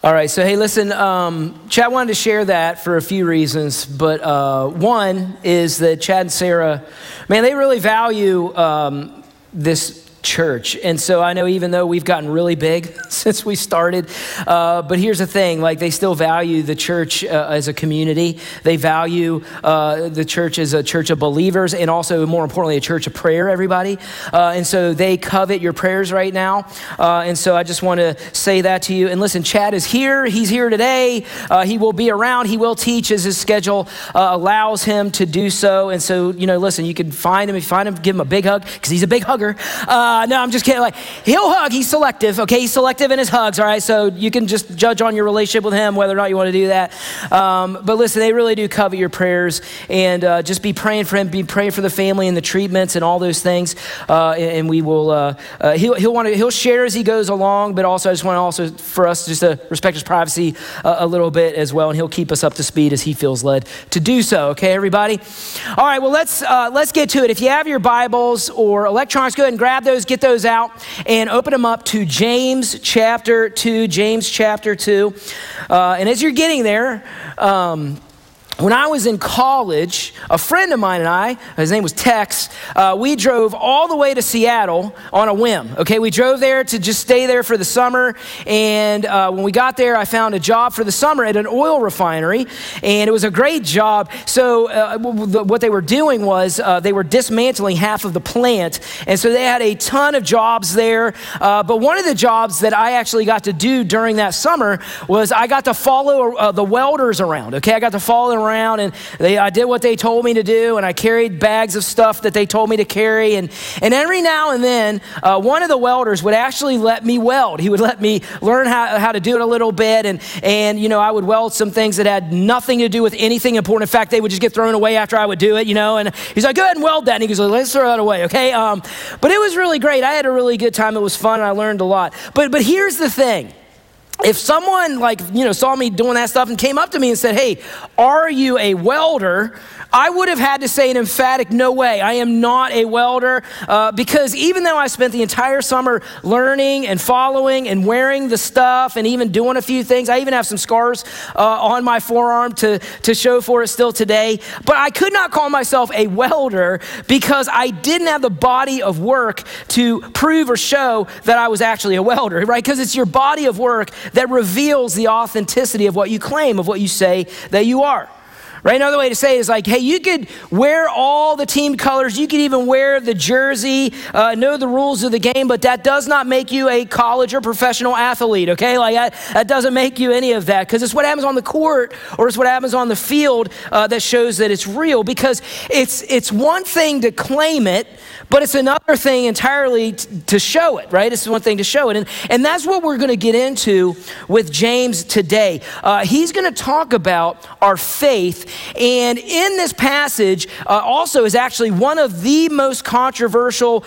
All right, so hey, listen, Chad wanted to share that for a few reasons, but one is that Chad and Sarah, man, they really value this church. And so I know even though we've gotten really big since we started, but here's the thing, like they still value the church as a community. They value the church as a church of believers and also more importantly, a church of prayer, everybody. And so they covet your prayers right now. And so I just want to say that to you. And listen, Chad is here. He's here today. He will be around. He will teach as his schedule allows him to do so. And so, you know, listen, you can find him. If you find him, give him a big hug because he's a big hugger. No, I'm just kidding. Like he'll hug. He's selective. Okay, he's selective in his hugs. All right, so you can just judge on your relationship with him whether or not you want to do that. But listen, they really do covet your prayers, and just be praying for him. Be praying for the family and the treatments and all those things. And we will. He'll share as he goes along. But also, I just want for us just to respect his privacy a little bit as well, and he'll keep us up to speed as he feels led to do so. Okay, everybody. All right. Well, let's get to it. If you have your Bibles or electronics, go ahead and grab those. Get those out and open them up to James chapter 2. James chapter 2. And as you're getting there, when I was in college, a friend of mine and I, his name was Tex, we drove all the way to Seattle on a whim. Okay, we drove there to just stay there for the summer. And when we got there, I found a job for the summer at an oil refinery. And it was a great job. So what they were doing was they were dismantling half of the plant. And so they had a ton of jobs there. But one of the jobs that I actually got to do during that summer was I got to follow the welders around. Okay, I got to follow them around, and I did what they told me to do, and I carried bags of stuff that they told me to carry, and every now and then one of the welders would actually let me weld. He would let me learn how to do it a little bit, and you know, I would weld some things that had nothing to do with anything important. In fact, they would just get thrown away after I would do it, you know, and he's like, go ahead and weld that, and he goes, let's throw that away, okay? But it was really great. I had a really good time. It was fun, and I learned a lot. But here's the thing. If someone saw me doing that stuff and came up to me and said, hey, are you a welder? I would have had to say an emphatic no way. I am not a welder because even though I spent the entire summer learning and following and wearing the stuff and even doing a few things, I even have some scars on my forearm to show for it still today. But I could not call myself a welder because I didn't have the body of work to prove or show that I was actually a welder, right? Because it's your body of work that reveals the authenticity of what you claim, of what you say that you are. Right? Another way to say it is like, hey, you could wear all the team colors. You could even wear the jersey, know the rules of the game, but that does not make you a college or professional athlete, okay? Like that doesn't make you any of that because it's what happens on the court or it's what happens on the field that shows that it's real because it's one thing to claim it, but it's another thing entirely to show it, right? It's one thing to show it. And that's what we're going to get into with James today. He's going to talk about our faith. And in this passage also is actually one of the most controversial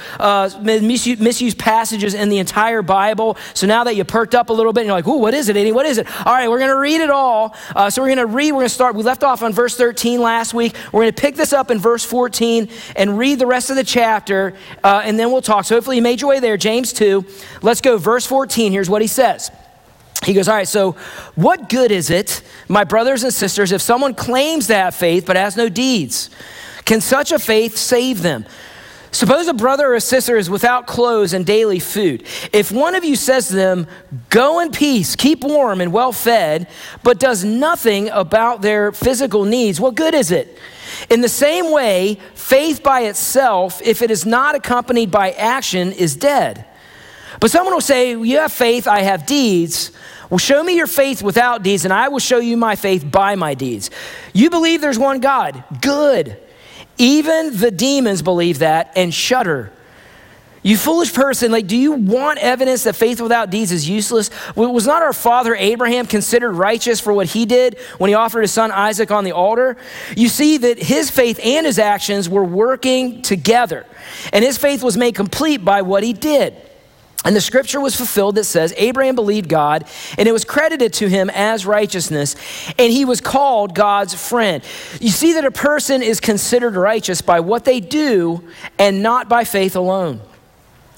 misused passages in the entire Bible. So now that you perked up a little bit and you're like, ooh, what is it, Eddie? What is it? All right, we're going to read it all. So we're going to start. We left off on verse 13 last week. We're going to pick this up in verse 14 and read the rest of the chapter, and then we'll talk. So hopefully you made your way there. James 2. Let's go. Verse 14. Here's what he says. He goes, all right, so what good is it, my brothers and sisters, if someone claims to have faith but has no deeds? Can such a faith save them? Suppose a brother or a sister is without clothes and daily food. If one of you says to them, go in peace, keep warm and well fed, but does nothing about their physical needs, what good is it? In the same way, faith by itself, if it is not accompanied by action, is dead. But someone will say, you have faith, I have deeds. Well, show me your faith without deeds, and I will show you my faith by my deeds. You believe there's one God. Good. Even the demons believe that and shudder. You foolish person, do you want evidence that faith without deeds is useless? Was not our father Abraham considered righteous for what he did when he offered his son Isaac on the altar? You see that his faith and his actions were working together, and his faith was made complete by what he did. And the scripture was fulfilled that says, Abraham believed God, and it was credited to him as righteousness, and he was called God's friend. You see that a person is considered righteous by what they do and not by faith alone.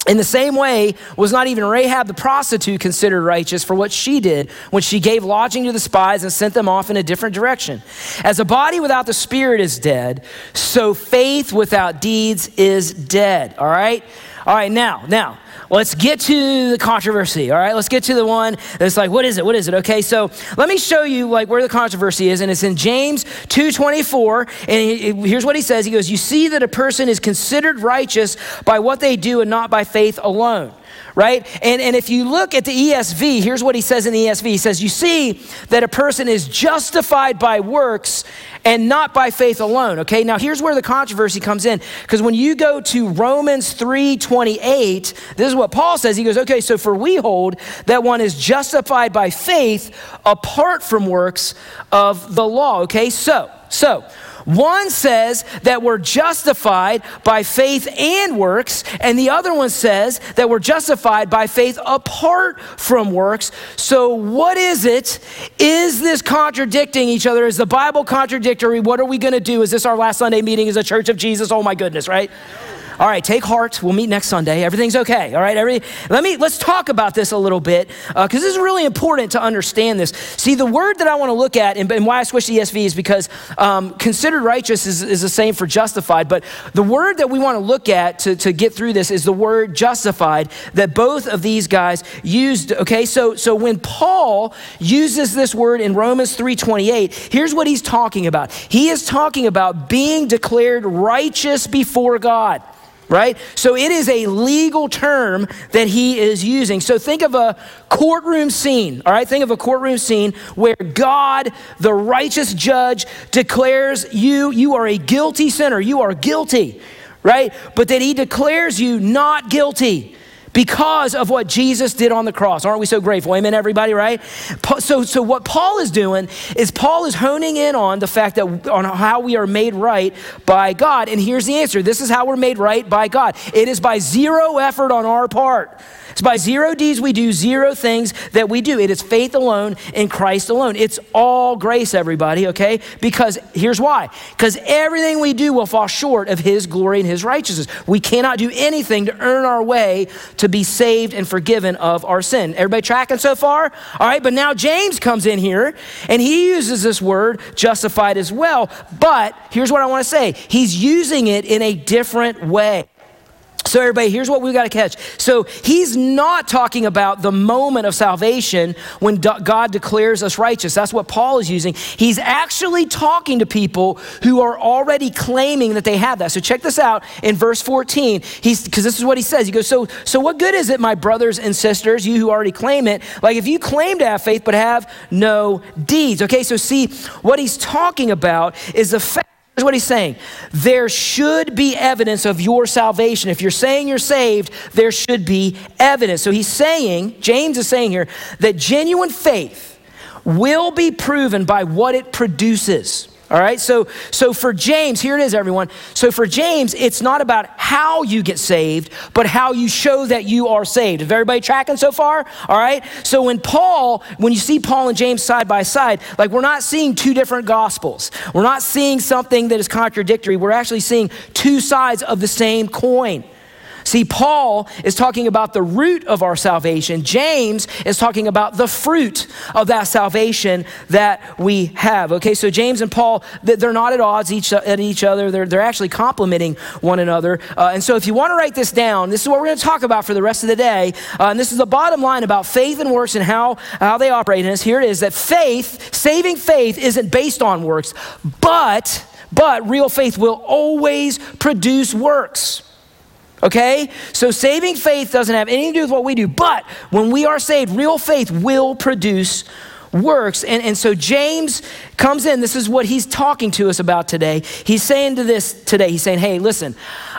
In the same way, was not even Rahab the prostitute considered righteous for what she did when she gave lodging to the spies and sent them off in a different direction? As a body without the spirit is dead, so faith without deeds is dead. All right? All right, now, let's get to the controversy, all right? Let's get to the one that's like, what is it? What is it? Okay, so let me show you like where the controversy is, and it's in James 2:24, and here's what he says. He goes, you see that a person is considered righteous by what they do and not by faith alone. Right? And if you look at the ESV, here's what he says in the ESV. He says, you see that a person is justified by works and not by faith alone. Okay, now here's where the controversy comes in. Because when you go to Romans 3:28, this is what Paul says. He goes, okay, so for we hold that one is justified by faith apart from works of the law. Okay, so one says that we're justified by faith and works, and the other one says that we're justified by faith apart from works. So what is it? Is this contradicting each other? Is the Bible contradictory? What are we going to do? Is this our last Sunday meeting as a Church of Jesus? Oh my goodness, right? All right, take heart. We'll meet next Sunday. Everything's okay. All right, let's talk about this a little bit because this is really important to understand this. See, the word that I want to look at and why I switched to ESV is because considered righteous is the same for justified, but the word that we want to look at to get through this is the word justified that both of these guys used. Okay, so when Paul uses this word in Romans 3:28, here's what he's talking about. He is talking about being declared righteous before God. Right? So it is a legal term that he is using. So think of a courtroom scene, all right? Think of a courtroom scene where God, the righteous judge, declares you are a guilty sinner. You are guilty, right? But that he declares you not guilty because of what Jesus did on the cross. Aren't we so grateful? Amen, everybody, right? So what Paul is doing is Paul is honing in on the fact that on how we are made right by God. And here's the answer. This is how we're made right by God. It is by zero effort on our part. It's by zero deeds we do, zero things that we do. It is faith alone in Christ alone. It's all grace, everybody, okay? Because here's why. Because everything we do will fall short of his glory and his righteousness. We cannot do anything to earn our way to be saved and forgiven of our sin. Everybody tracking so far? All right, but now James comes in here and he uses this word justified as well. But here's what I want to say. He's using it in a different way. So everybody, here's what we've got to catch. So he's not talking about the moment of salvation when God declares us righteous. That's what Paul is using. He's actually talking to people who are already claiming that they have that. So check this out in verse 14. Because this is what he says. He goes, so what good is it, my brothers and sisters, you who already claim it? Like if you claim to have faith but have no deeds. Okay, so see, what he's talking about is the fact. Here's what he's saying. There should be evidence of your salvation. If you're saying you're saved, there should be evidence. So he's saying, James is saying here, that genuine faith will be proven by what it produces. All right, so for James, here it is, everyone. So for James, it's not about how you get saved, but how you show that you are saved. Is everybody tracking so far? All right, so when you see Paul and James side by side, like we're not seeing two different gospels. We're not seeing something that is contradictory. We're actually seeing two sides of the same coin. See, Paul is talking about the root of our salvation. James is talking about the fruit of that salvation that we have. Okay, so James and Paul, they're not at odds at each other. They're actually complementing one another. And so if you want to write this down, this is what we're going to talk about for the rest of the day. And this is the bottom line about faith and works and how they operate in us. Here it is, that saving faith isn't based on works, but real faith will always produce works. Okay, so saving faith doesn't have anything to do with what we do, but when we are saved, real faith will produce works. And so James comes in, this is what he's talking to us about today. He's saying to this today, he's saying, hey, listen,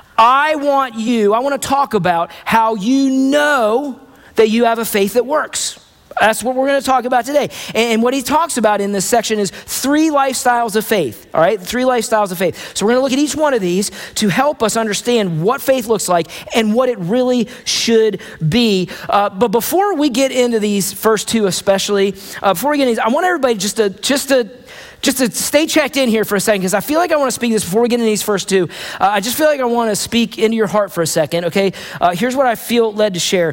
I want to talk about how you know that you have a faith that works. That's what we're going to talk about today. And what he talks about in this section is 3 lifestyles of faith, all right? 3 lifestyles of faith. So we're going to look at each one of these to help us understand what faith looks like and what it really should be. But before we get into these first 2 especially, before we get into these, I want everybody just to stay checked in here for a second, because I feel like I want to speak this before we get into these first 2. I just feel like I want to speak into your heart for a second, okay? Here's what I feel led to share.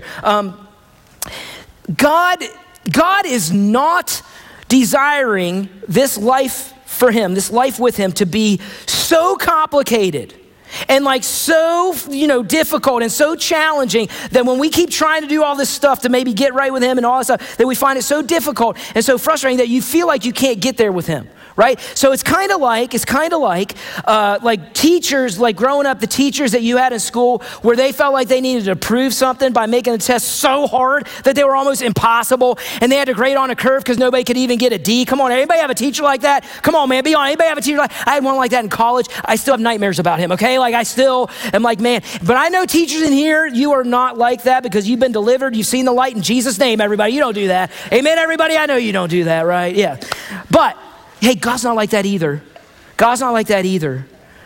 God is not desiring this life for him, this life with him, to be so complicated and like so, difficult and so challenging that when we keep trying to do all this stuff to maybe get right with him and all that stuff, that we find it so difficult and so frustrating that you feel like you can't get there with him. Right? So it's kind of like teachers, like growing up, the teachers that you had in school where they felt like they needed to prove something by making the test so hard that they were almost impossible, and they had to grade on a curve because nobody could even get a D. Come on, anybody have a teacher like that? Come on, man, be honest. Anybody have a teacher I had one like that in college. I still have nightmares about him, okay? Like I still am like, man. But I know teachers in here, you are not like that because you've been delivered. You've seen the light in Jesus' name, everybody. You don't do that. Amen, everybody? I know you don't do that, right? Yeah. But hey, God's not like that either. God's not like that either.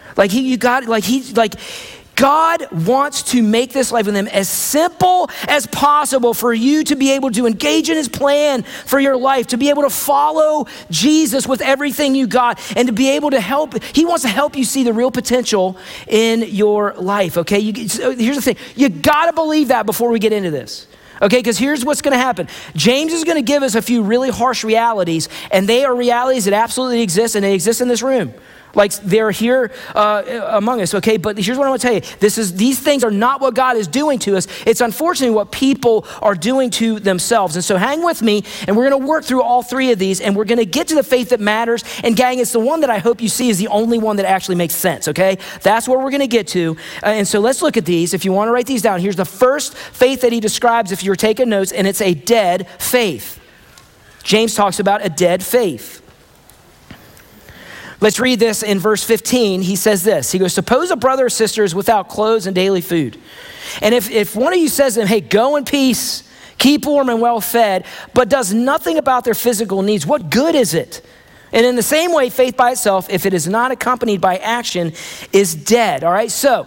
God wants to make this life with him as simple as possible for you to be able to engage in his plan for your life, to be able to follow Jesus with everything you got, and to be able to help. He wants to help you see the real potential in your life, okay? So here's the thing. You got to believe that before we get into this. Okay, because here's what's going to happen. James is going to give us a few really harsh realities, and they are realities that absolutely exist, and they exist in this room. Like they're here among us, okay? But here's what I want to tell you. These things are not what God is doing to us. It's unfortunately what people are doing to themselves. And so hang with me, and we're going to work through all 3 of these, and we're going to get to the faith that matters. And gang, it's the one that I hope you see is the only one that actually makes sense, okay? That's where we're going to get to. And so let's look at these. If you want to write these down, here's the first faith that he describes if you're taking notes, and it's a dead faith. James talks about a dead faith. Let's read this in verse 15. He says this. He goes, suppose a brother or sister is without clothes and daily food. And if one of you says to them, hey, go in peace, keep warm and well fed, but does nothing about their physical needs, what good is it? And in the same way, faith by itself, if it is not accompanied by action, is dead. All right, so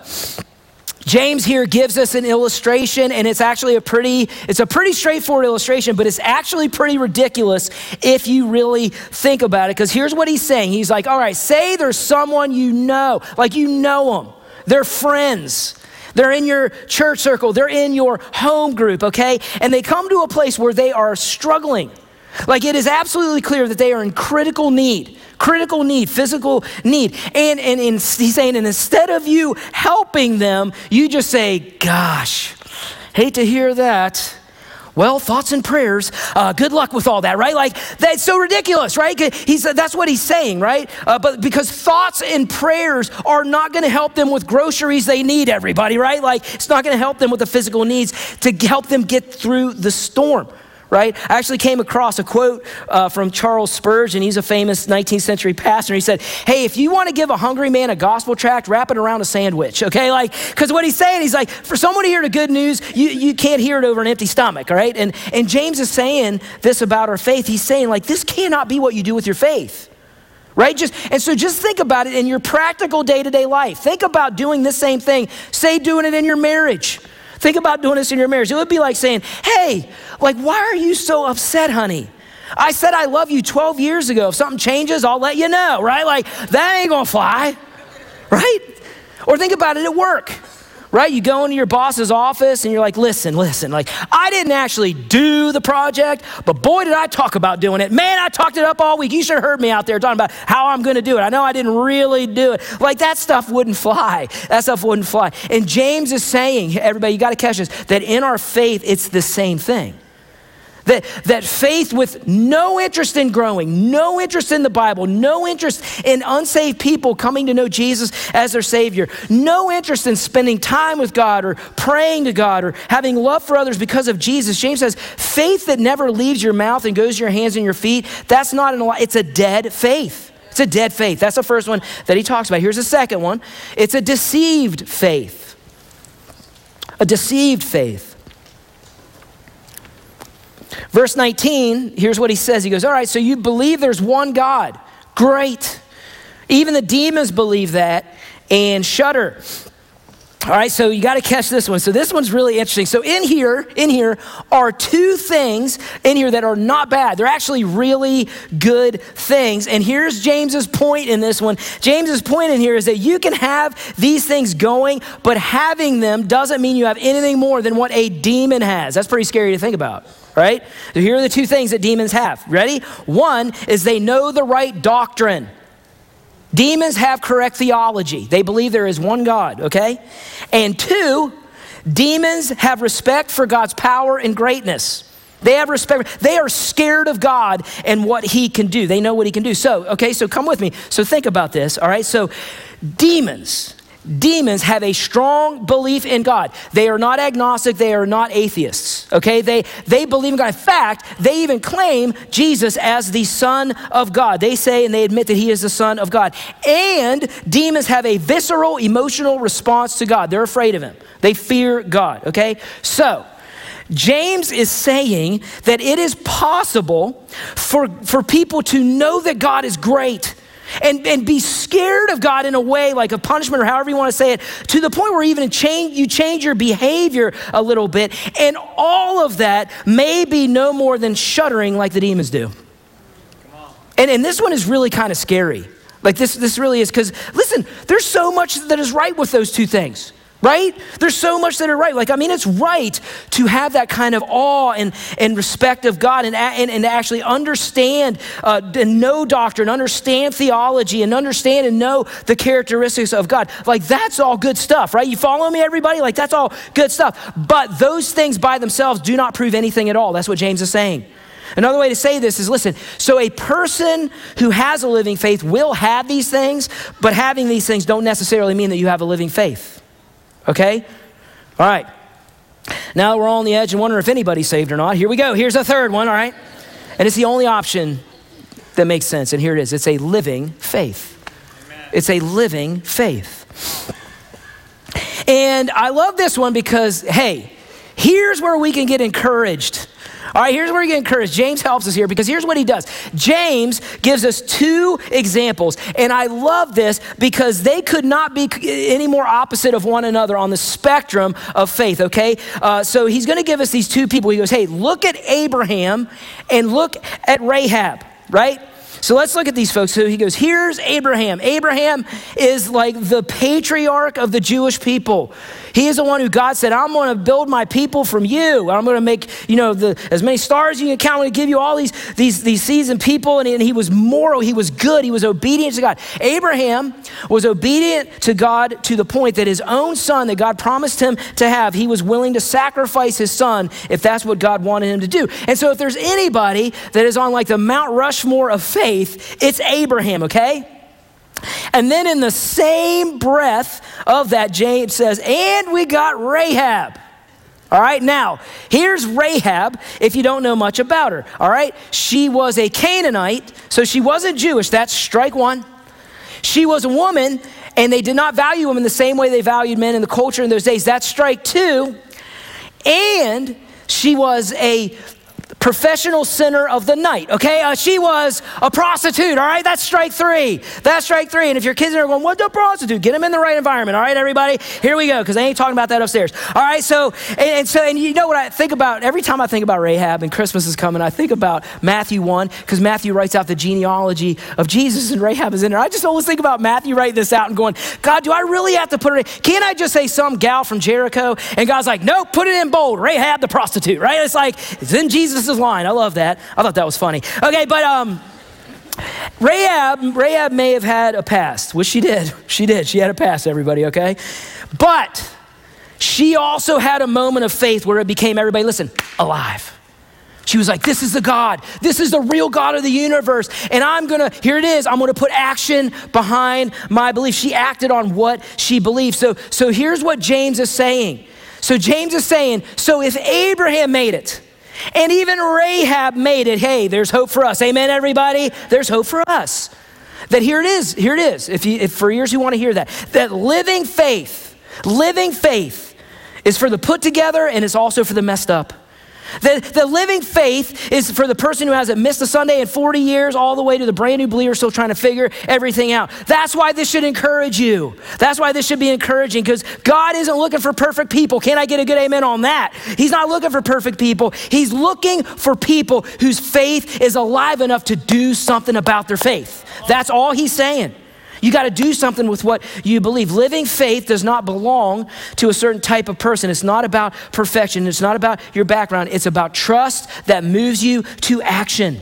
James here gives us an illustration, and it's actually a pretty straightforward illustration, but it's actually pretty ridiculous if you really think about it, because here's what he's saying. He's like, all right, say there's someone you know them. They're friends. They're in your church circle. They're in your home group, okay? And they come to a place where they are struggling. Like it is absolutely clear that they are in critical need, physical need. And he's saying, and instead of you helping them, you just say, gosh, hate to hear that. Well, thoughts and prayers, good luck with all that, right? Like that's so ridiculous, right? That's what he's saying, right? But because thoughts and prayers are not gonna help them with groceries they need, everybody, right? Like it's not gonna help them with the physical needs to help them get through the storm. Right? I actually came across a quote from Charles Spurgeon. He's a famous 19th century pastor. He said, hey, if you want to give a hungry man a gospel tract, wrap it around a sandwich, okay? Like, because what he's saying, he's like, for someone to hear the good news, you can't hear it over an empty stomach, all right? And James is saying this about our faith. He's saying, like, this cannot be what you do with your faith. Right? Just think about it in your practical day-to-day life. Think about doing this same thing. Say doing it in your marriage. Think about doing this in your marriage. It would be like saying, hey, like, why are you so upset, honey? I said I love you 12 years ago. If something changes, I'll let you know, right? Like, that ain't gonna fly, right? Or think about it at work, right? You go into your boss's office and you're like, listen, like, I didn't actually do the project, but boy, did I talk about doing it. Man, I talked it up all week. You should have heard me out there talking about how I'm gonna do it. I know I didn't really do it. Like that stuff wouldn't fly. And James is saying, everybody, you gotta catch this, that in our faith, it's the same thing. That faith with no interest in growing, no interest in the Bible, no interest in unsaved people coming to know Jesus as their Savior, no interest in spending time with God or praying to God or having love for others because of Jesus. James says, faith that never leaves your mouth and goes to your hands and your feet, that's not it's a dead faith. It's a dead faith. That's the first one that he talks about. Here's the second one. It's a deceived faith. A deceived faith. Verse 19, here's what he says. He goes, all right, so you believe there's one God. Great. Even the demons believe that and shudder. All right, so you got to catch this one. So this one's really interesting. So in here are two things in here that are not bad. They're actually really good things. And here's James's point in this one. James's point in here is that you can have these things going, but having them doesn't mean you have anything more than what a demon has. That's pretty scary to think about, right? So here are the two things that demons have. Ready? One is they know the right doctrine. Demons have correct theology. They believe there is one God, okay? And two, demons have respect for God's power and greatness. They have respect. They are scared of God and what he can do. They know what he can do. So come with me. So think about this, all right? So demons have a strong belief in God. They are not agnostic. They are not atheists, okay? They believe in God. In fact, they even claim Jesus as the Son of God. They say and they admit that he is the Son of God. And demons have a visceral, emotional response to God. They're afraid of him. They fear God, okay? So James is saying that it is possible for people to know that God is great and be scared of God in a way like a punishment or however you want to say it, to the point where even you change your behavior a little bit. And all of that may be no more than shuddering like the demons do. And this one is really kind of scary. Like this really is, because listen, there's so much that is right with those two things. Right? There's so much that are right. It's right to have that kind of awe and respect of God and to actually understand and know doctrine, understand theology, and understand and know the characteristics of God. That's all good stuff, right? You follow me, everybody? That's all good stuff. But those things by themselves do not prove anything at all. That's what James is saying. Another way to say this is, listen, so a person who has a living faith will have these things, but having these things don't necessarily mean that you have a living faith. Okay? All right. Now that we're all on the edge and wondering if anybody's saved or not, here we go. Here's a third one, all right? And it's the only option that makes sense. And here it is. It's a living faith. Amen. It's a living faith. And I love this one because, hey, here's where we can get encouraged. All right, here's where we get encouraged. James helps us here because here's what he does. James gives us two examples, and I love this because they could not be any more opposite of one another on the spectrum of faith, okay? So he's going to give us these two people. He goes, hey, look at Abraham and look at Rahab, right? So let's look at these folks. So he goes, here's Abraham. Abraham is like the patriarch of the Jewish people. He is the one who God said, I'm going to build my people from you. I'm going to make, as many stars as you can count. I'm going to give you all these seeds and people. And he was moral. He was good. He was obedient to God. Abraham was obedient to God to the point that his own son that God promised him to have, he was willing to sacrifice his son if that's what God wanted him to do. And so if there's anybody that is on the Mount Rushmore of faith, it's Abraham, okay? And then in the same breath of that, James says, and we got Rahab. All right, now, here's Rahab, if you don't know much about her. All right, she was a Canaanite, so she wasn't Jewish. That's strike one. She was a woman, and they did not value women the same way they valued men in the culture in those days. That's strike two. And she was a professional sinner of the night, okay? She was a prostitute, all right? That's strike three. That's strike three. And if your kids are going, what's a prostitute? Get them in the right environment, all right, everybody? Here we go, because I ain't talking about that upstairs. All right, and you know what I think about, every time I think about Rahab and Christmas is coming, I think about Matthew 1, because Matthew writes out the genealogy of Jesus and Rahab is in there. I just always think about Matthew writing this out and going, God, do I really have to put it in? Can't I just say some gal from Jericho? And God's like, nope, put it in bold, Rahab the prostitute, right? It's in Jesus' line. I love that. I thought that was funny. Okay, but Rahab may have had a past, which she did. She did. She had a past, everybody, okay? But she also had a moment of faith where it became, everybody listen, alive. She was like, this is the God. This is the real God of the universe. And here it is. I'm going to put action behind my belief. She acted on what she believed. So here's what James is saying. So James is saying, so if Abraham made it, and even Rahab made it, hey, there's hope for us. Amen, everybody? There's hope for us. That here it is. If for years you want to hear that living faith is for the put together and it's also for the messed up. The living faith is for the person who hasn't missed a Sunday in 40 years, all the way to the brand new believer still trying to figure everything out. That's why this should encourage you. That's why this should be encouraging, because God isn't looking for perfect people. Can I get a good amen on that? He's not looking for perfect people. He's looking for people whose faith is alive enough to do something about their faith. That's all he's saying. You got to do something with what you believe. Living faith does not belong to a certain type of person. It's not about perfection. It's not about your background. It's about trust that moves you to action.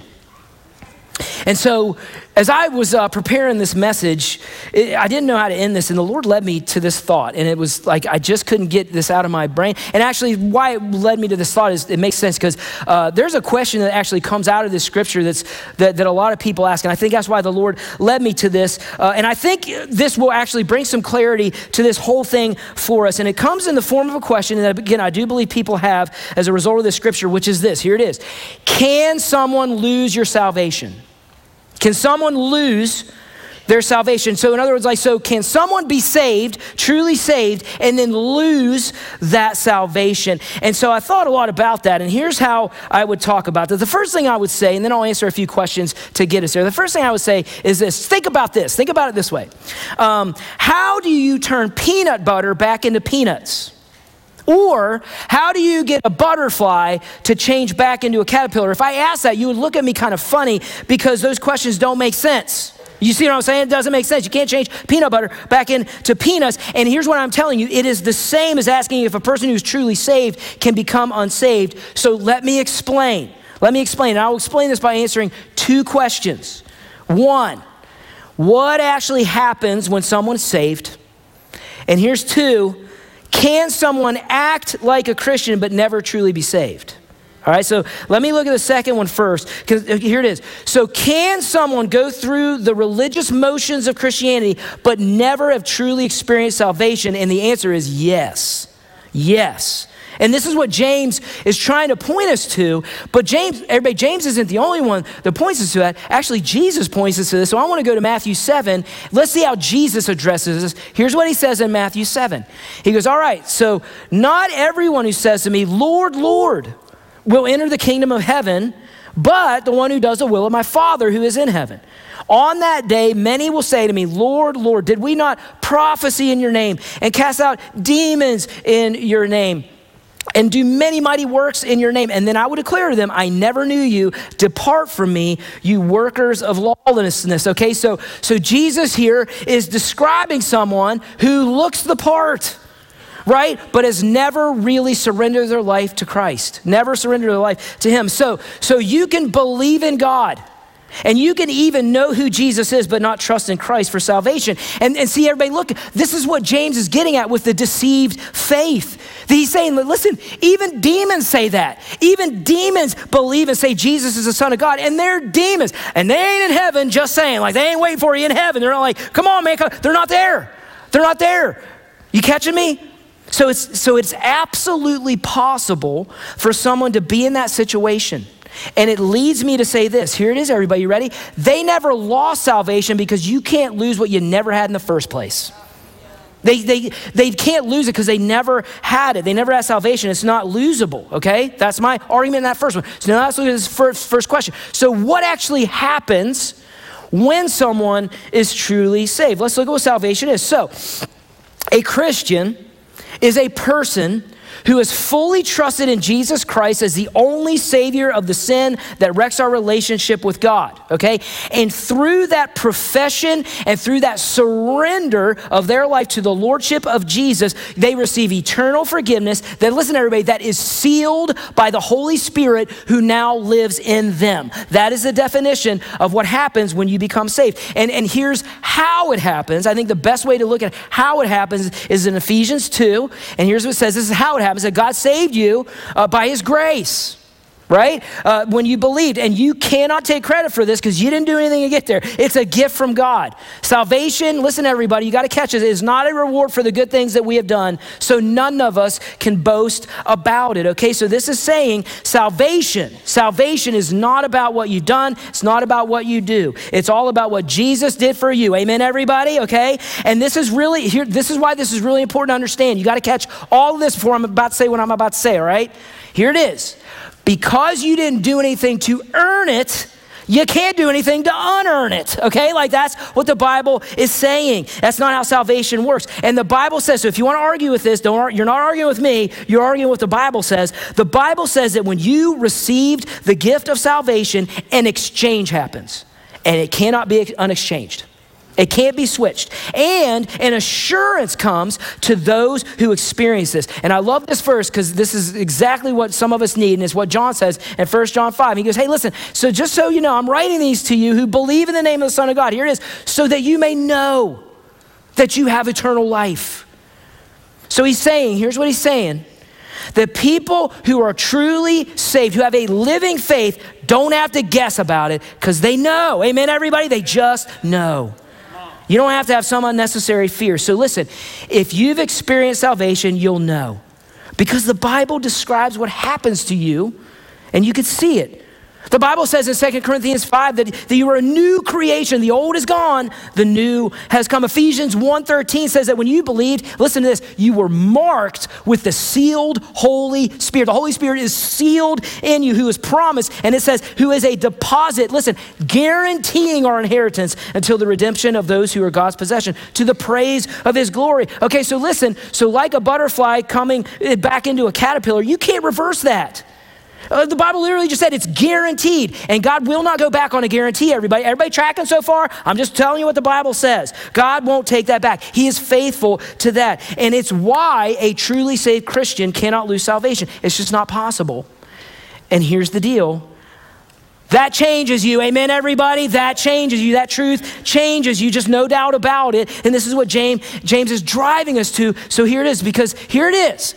And so as I was preparing this message, I didn't know how to end this, and the Lord led me to this thought, and it was like I just couldn't get this out of my brain. And actually why it led me to this thought is it makes sense, because there's a question that actually comes out of this scripture that a lot of people ask, and I think that's why the Lord led me to this. And I think this will actually bring some clarity to this whole thing for us. And it comes in the form of a question that, again, I do believe people have as a result of this scripture, which is this. Here it is. Can someone lose your salvation? Can someone lose their salvation? So in other words, so can someone be saved, truly saved, and then lose that salvation? And so I thought a lot about that, and here's how I would talk about that. The first thing I would say, and then I'll answer a few questions to get us there. The first thing I would say is this. Think about this. Think about it this way. How do you turn peanut butter back into peanuts? Or how do you get a butterfly to change back into a caterpillar? If I asked that, you would look at me kind of funny, because those questions don't make sense. You see what I'm saying? It doesn't make sense. You can't change peanut butter back into peanuts. And here's what I'm telling you. It is the same as asking if a person who's truly saved can become unsaved. So let me explain. And I'll explain this by answering two questions. One, what actually happens when someone's saved? And here's two, can someone act like a Christian but never truly be saved? All right, so let me look at the second one first, because here it is. So can someone go through the religious motions of Christianity but never have truly experienced salvation? And the answer is yes. Yes. And this is what James is trying to point us to. But James isn't the only one that points us to that. Actually, Jesus points us to this. So I want to go to Matthew 7. Let's see how Jesus addresses this. Here's what he says in Matthew 7. He goes, all right, so not everyone who says to me, Lord, Lord, will enter the kingdom of heaven, but the one who does the will of my Father who is in heaven. On that day, many will say to me, Lord, Lord, did we not prophesy in your name and cast out demons in your name and do many mighty works in your name? And then I would declare to them, I never knew you. Depart from me, you workers of lawlessness. Okay, so Jesus here is describing someone who looks the part, right? But has never really surrendered their life to Christ. Never surrendered their life to him. So you can believe in God, and you can even know who Jesus is, but not trust in Christ for salvation. And see, everybody, look, this is what James is getting at with the deceived faith. He's saying, listen, even demons say that. Even demons believe and say Jesus is the Son of God, and they're demons. And they ain't in heaven just saying, like, they ain't waiting for you in heaven. They're not like, come on, man, they're not there. They're not there. You catching me? So it's absolutely possible for someone to be in that situation. And it leads me to say this. Here it is, everybody. You ready? They never lost salvation, because you can't lose what you never had in the first place. They can't lose it because they never had it. They never had salvation. It's not losable, okay? That's my argument in that first one. So now let's look at this first question. So what actually happens when someone is truly saved? Let's look at what salvation is. So a Christian is a person who has fully trusted in Jesus Christ as the only Savior of the sin that wrecks our relationship with God, okay? And through that profession and through that surrender of their life to the Lordship of Jesus, they receive eternal forgiveness that, listen everybody, that is sealed by the Holy Spirit who now lives in them. That is the definition of what happens when you become saved. And here's how it happens. I think the best way to look at how it happens is in Ephesians 2, and here's what it says. This is how it happens. That God saved you by his grace, right? When you believed, and you cannot take credit for this because you didn't do anything to get there. It's a gift from God. Salvation, listen everybody, you got to catch this, is not a reward for the good things that we have done, so none of us can boast about it, okay? So this is saying salvation is not about what you've done. It's not about what you do. It's all about what Jesus did for you. Amen, everybody, okay? And this is really, this is why this is really important to understand. You got to catch all of this before I'm about to say what I'm about to say, all right? Here it is. Because you didn't do anything to earn it, you can't do anything to unearn it, okay? Like that's what the Bible is saying. That's not how salvation works. And the Bible says, so if you want to argue with this, you're not arguing with me, you're arguing what the Bible says. The Bible says that when you received the gift of salvation, an exchange happens. And it cannot be unexchanged. It can't be switched. And an assurance comes to those who experience this. And I love this verse because this is exactly what some of us need, and it's what John says in 1 John 5. He goes, hey, listen, so just so you know, I'm writing these to you who believe in the name of the Son of God. Here it is, so that you may know that you have eternal life. So he's saying, here's what he's saying. The people who are truly saved, who have a living faith, don't have to guess about it because they know. Amen, everybody? They just know. You don't have to have some unnecessary fear. So listen, if you've experienced salvation, you'll know. Because the Bible describes what happens to you, and you can see it. The Bible says in 2 Corinthians 5 that you are a new creation. The old is gone, the new has come. Ephesians 1:13 says that when you believed, listen to this, you were marked with the sealed Holy Spirit. The Holy Spirit is sealed in you, who is promised, and it says, who is a deposit, listen, guaranteeing our inheritance until the redemption of those who are God's possession, to the praise of his glory. Okay, so listen, so like a butterfly coming back into a caterpillar, you can't reverse that. The Bible literally just said it's guaranteed, and God will not go back on a guarantee, everybody. Everybody tracking so far? I'm just telling you what the Bible says. God won't take that back. He is faithful to that, and it's why a truly saved Christian cannot lose salvation. It's just not possible. And here's the deal. That changes you, amen, everybody? That changes you. That truth changes you, just no doubt about it. And this is what James is driving us to. So here it is, because here it is.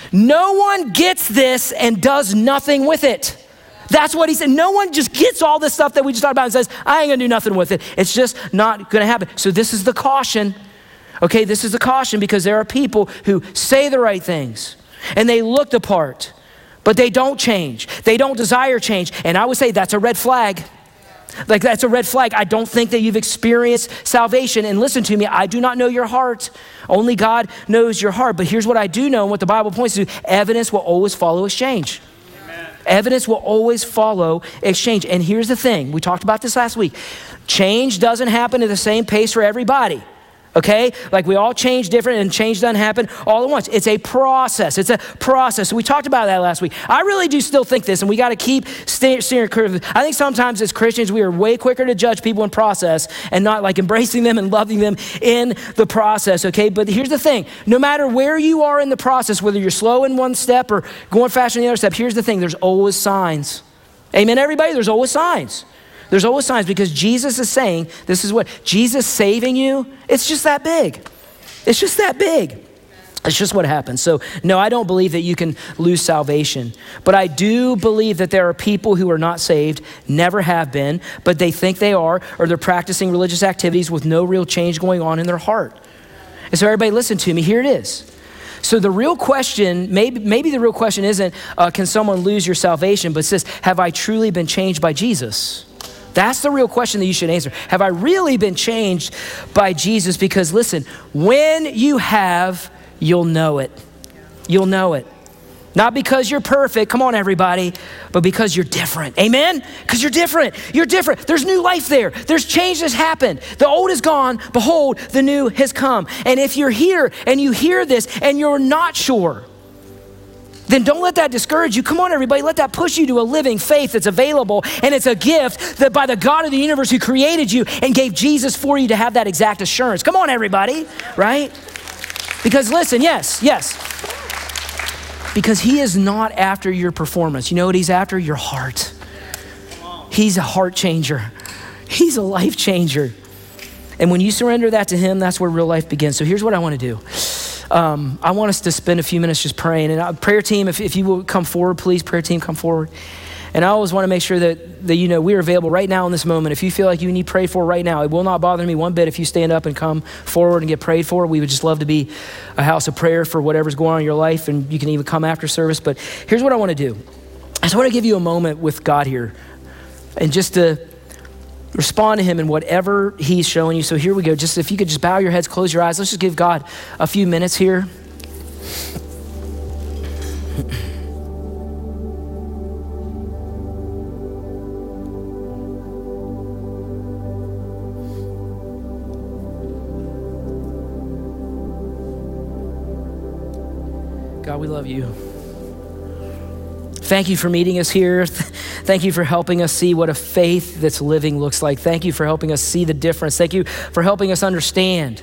No one gets this and does nothing with it. That's what he said. No one just gets all this stuff that we just talked about and says, I ain't gonna do nothing with it. It's just not gonna happen. So this is the caution. Okay, this is the caution, because there are people who say the right things and they look the part, but they don't change. They don't desire change. And I would say that's a red flag. Like that's a red flag. I don't think that you've experienced salvation. And listen to me, I do not know your heart. Only God knows your heart. But here's what I do know and what the Bible points to. Evidence will always follow exchange. Amen. Evidence will always follow exchange. And here's the thing. We talked about this last week. Change doesn't happen at the same pace for everybody. Okay? Like we all change different, and change doesn't happen all at once. It's a process. It's a process. So we talked about that last week. I really do still think this, and we got to keep steering clear. I think sometimes as Christians, we are way quicker to judge people in process and not like embracing them and loving them in the process, okay? But here's the thing. No matter where you are in the process, whether you're slow in one step or going fast in the other step, here's the thing. There's always signs. Amen, everybody? There's always signs. There's always signs, because Jesus is saying, this is what, Jesus saving you, it's just that big. It's just that big. It's just what happens. So no, I don't believe that you can lose salvation, but I do believe that there are people who are not saved, never have been, but they think they are, or they're practicing religious activities with no real change going on in their heart. And so everybody listen to me, here it is. So the real question, maybe the real question isn't, can someone lose your salvation, but it says, have I truly been changed by Jesus? That's the real question that you should answer. Have I really been changed by Jesus? Because listen, when you have, you'll know it. You'll know it. Not because you're perfect, come on everybody, but because you're different. Amen? Because you're different. You're different. There's new life there. There's change that's happened. The old is gone. Behold, the new has come. And if you're here and you hear this and you're not sure, then don't let that discourage you. Come on, everybody. Let that push you to a living faith that's available. And it's a gift that by the God of the universe who created you and gave Jesus for you to have that exact assurance. Come on, everybody, right? Because listen, yes. Because he is not after your performance. You know what he's after? Your heart. He's a heart changer. He's a life changer. And when you surrender that to him, that's where real life begins. So here's what I want to do. I want us to spend a few minutes just praying. And prayer team, if you will come forward, please, prayer team, come forward. And I always want to make sure that you know we're available right now in this moment. If you feel like you need prayed for right now, it will not bother me one bit if you stand up and come forward and get prayed for. We would just love to be a house of prayer for whatever's going on in your life, and you can even come after service. But here's what I want to do. I just want to give you a moment with God here, and just to respond to him in whatever he's showing you. So here we go. Just if you could just bow your heads, close your eyes. Let's just give God a few minutes here. God, we love you. Thank you for meeting us here. Thank you for helping us see what a faith that's living looks like. Thank you for helping us see the difference. Thank you for helping us understand.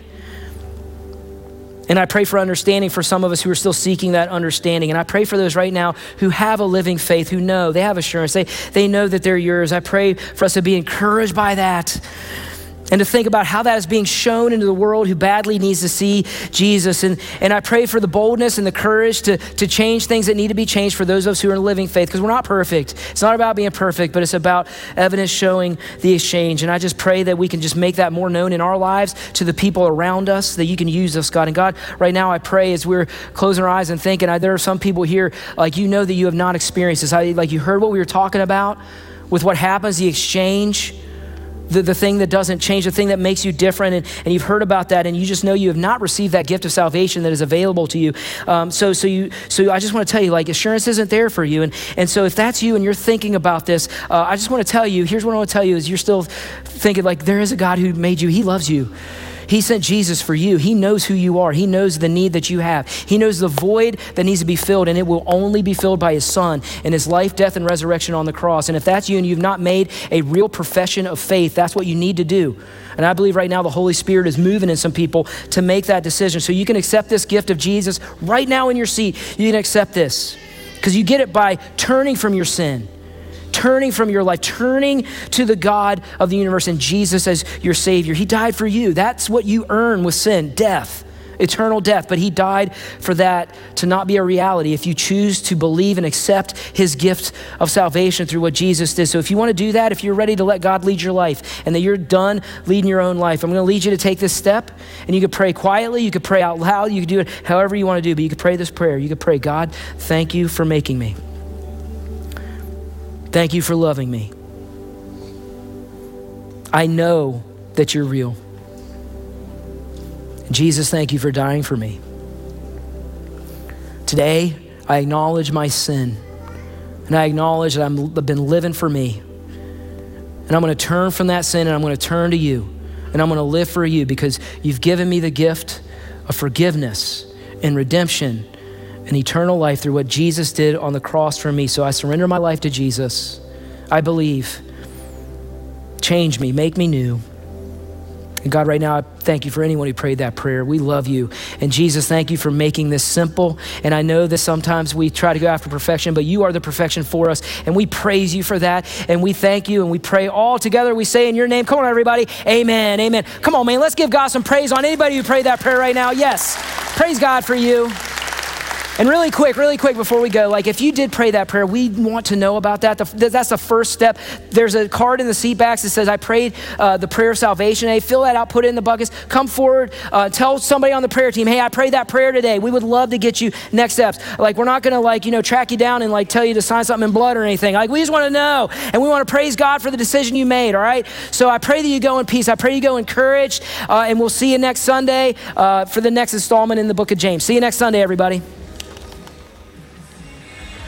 And I pray for understanding for some of us who are still seeking that understanding. And I pray for those right now who have a living faith, who know, they have assurance, they know that they're yours. I pray for us to be encouraged by that and to think about how that is being shown into the world who badly needs to see Jesus. And I pray for the boldness and the courage to change things that need to be changed for those of us who are in living faith, because we're not perfect. It's not about being perfect, but it's about evidence showing the exchange. And I just pray that we can just make that more known in our lives to the people around us, that you can use us, God. And God, right now I pray as we're closing our eyes and thinking, there are some people here, like, you know that you have not experienced this. Like, you heard what we were talking about with what happens, the exchange, the thing that doesn't change, the thing that makes you different, and you've heard about that, and you just know you have not received that gift of salvation that is available to you. So I just want to tell you, like, assurance isn't there for you, and so if that's you and you're thinking about this, I just want to tell you, here's what I want to tell you is you're still thinking, like, there is a God who made you. He loves you. He sent Jesus for you. He knows who you are. He knows the need that you have. He knows the void that needs to be filled, and it will only be filled by his son and his life, death, and resurrection on the cross. And if that's you and you've not made a real profession of faith, that's what you need to do. And I believe right now the Holy Spirit is moving in some people to make that decision. So you can accept this gift of Jesus right now in your seat. You can accept this because you get it by turning from your sin, turning from your life, turning to the God of the universe and Jesus as your Savior. He died for you. That's what you earn with sin, death, eternal death. But he died for that to not be a reality if you choose to believe and accept his gift of salvation through what Jesus did. So if you want to do that, if you're ready to let God lead your life and that you're done leading your own life, I'm going to lead you to take this step, and you could pray quietly, you could pray out loud, you could do it however you want to do, but you could pray this prayer. You could pray, God, thank you for making me. Thank you for loving me. I know that you're real. Jesus, thank you for dying for me. Today, I acknowledge my sin, and I acknowledge that I've been living for me. And I'm going to turn from that sin, and I'm going to turn to you, and I'm going to live for you because you've given me the gift of forgiveness and redemption and eternal life through what Jesus did on the cross for me. So I surrender my life to Jesus. I believe. Change me, make me new. And God, right now, I thank you for anyone who prayed that prayer. We love you. And Jesus, thank you for making this simple. And I know that sometimes we try to go after perfection, but you are the perfection for us. And we praise you for that. And we thank you and we pray all together. We say in your name, come on, everybody. Amen, amen. Come on, man, let's give God some praise on anybody who prayed that prayer right now. Yes, praise God for you. And really quick before we go, like if you did pray that prayer, we want to know about that. That's the first step. There's a card in the seat backs that says, I prayed the prayer of salvation. Hey, fill that out, put it in the buckets. Come forward, tell somebody on the prayer team, hey, I prayed that prayer today. We would love to get you next steps. Like we're not gonna track you down and tell you to sign something in blood or anything. Like we just wanna know, and we wanna praise God for the decision you made, all right? So I pray that you go in peace. I pray you go encouraged, and we'll see you next Sunday for the next installment in the book of James. See you next Sunday, everybody.